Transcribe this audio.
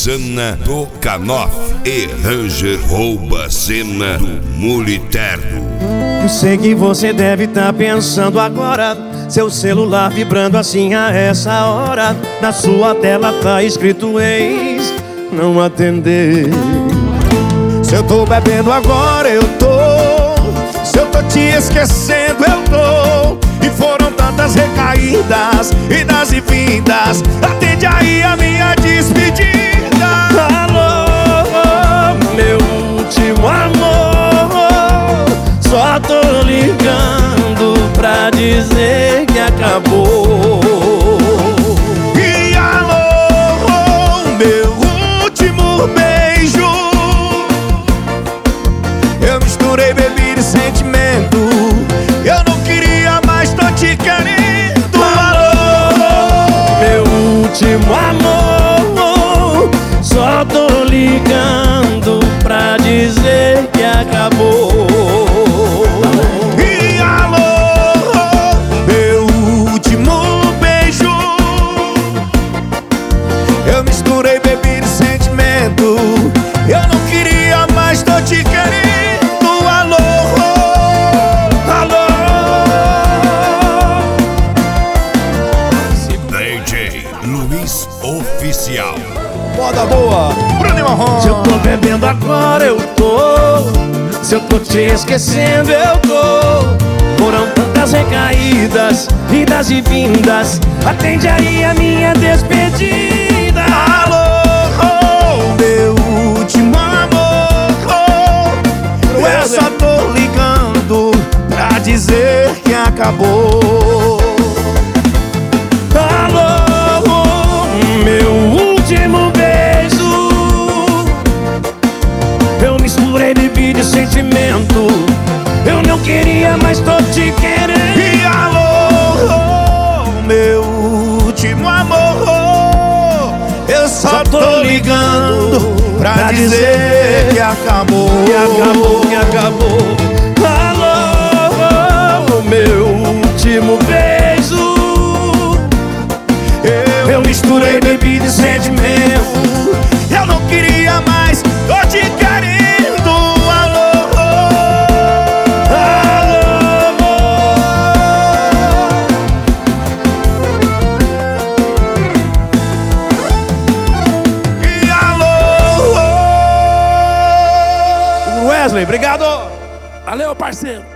Rosana do Canoff e Ranger rouba cena do Muliterno. Eu sei que você deve estar pensando agora, seu celular vibrando assim a essa hora. Na sua tela tá escrito ex, não atender. Se eu tô bebendo agora eu tô, se eu tô te esquecendo eu tô. E foram tantas recaídas, idas e vindas. Atende aí a minha despedida. Alô, meu último amor, só tô ligando pra dizer que acabou. E alô, meu último beijo, eu misturei bebida e sentimento. Eu não queria mais, tô te querendo. Alô, meu último amor, só tô ligando pra dizer que acabou. E alô, meu último beijo, eu misturei bebida e sentimento. Eu não queria mais, tô te querendo. Luiz Oficial. Moda boa, Bruno Marrom. Se eu tô bebendo agora eu tô, se eu tô te esquecendo eu tô. Foram tantas recaídas, idas e vindas. Atende aí a minha despedida. Alô, meu último amor, eu só tô ligando pra dizer que acabou. Meu último beijo, eu misturei bebida e sentimento. Eu não queria, mas tô te querendo. E alô, meu último amor, eu só tô ligando pra dizer que acabou. Que acabou, que acabou. Alô, meu último beijo, eu misturei bebida e sentimento. Eu não queria mais, tô te querendo. Alô, alô. E alô. Wesley, obrigado. Valeu, parceiro.